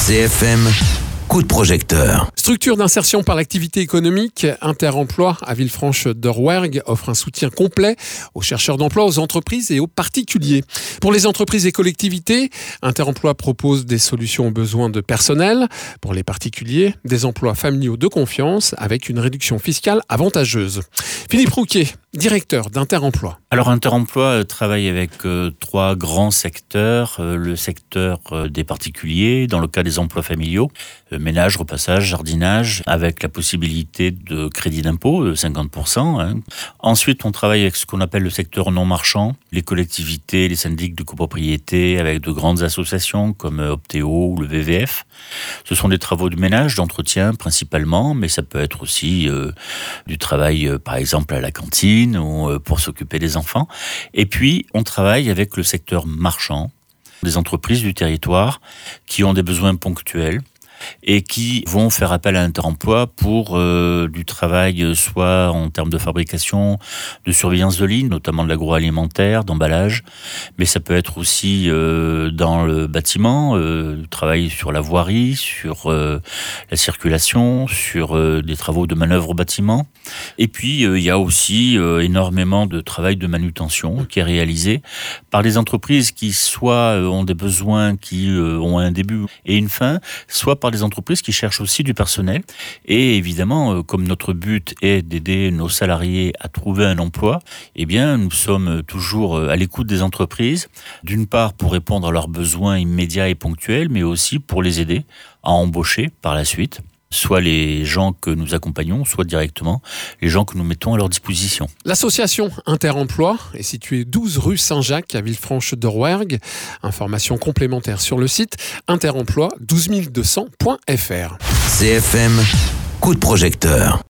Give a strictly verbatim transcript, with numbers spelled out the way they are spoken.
C F M, coup de projecteur. Structure d'insertion par l'activité économique, Interemploi à Villefranche-de-Rouergue offre un soutien complet aux chercheurs d'emploi, aux entreprises et aux particuliers. Pour les entreprises et collectivités, Interemploi propose des solutions aux besoins de personnel. Pour les particuliers, des emplois familiaux de confiance avec une réduction fiscale avantageuse. Philippe Rouquier, directeur d'Interemploi. Alors Interemploi travaille avec euh, trois grands secteurs. Euh, le secteur euh, des particuliers, dans le cas des emplois familiaux, euh, ménage, repassage, jardinage, avec la possibilité de crédit d'impôt de cinquante pour cent. Hein. Ensuite, on travaille avec ce qu'on appelle le secteur non marchand, les collectivités, les syndics de copropriété, avec de grandes associations comme Optéo ou le V V F. Ce sont des travaux de ménage, d'entretien principalement, mais ça peut être aussi euh, du travail, euh, par exemple, à la cantine ou euh, pour s'occuper des enfants. Et puis, on travaille avec le secteur marchand, des entreprises du territoire qui ont des besoins ponctuels et qui vont faire appel à Interemploi pour euh, du travail soit en termes de fabrication, de surveillance de ligne, notamment de l'agroalimentaire, d'emballage, mais ça peut être aussi euh, dans le bâtiment, euh, travail sur la voirie, sur euh, la circulation, sur euh, des travaux de manœuvre au bâtiment. Et puis, euh, il y a aussi euh, énormément de travail de manutention qui est réalisé par les entreprises qui soit euh, ont des besoins qui euh, ont un début et une fin, soit par des entreprises qui cherchent aussi du personnel. Et évidemment, euh, comme notre but est d'aider nos salariés à trouver un emploi, eh bien, nous sommes toujours à l'écoute des entreprises, d'une part pour répondre à leurs besoins immédiats et ponctuels, mais aussi pour les aider à embaucher par la suite, soit les gens que nous accompagnons, soit directement les gens que nous mettons à leur disposition. L'association Interemploi est située douze rue Saint-Jacques à Villefranche-de-Rouergue. Informations complémentaires sur le site interemploi douze mille deux cents point f r. C F M, coup de projecteur.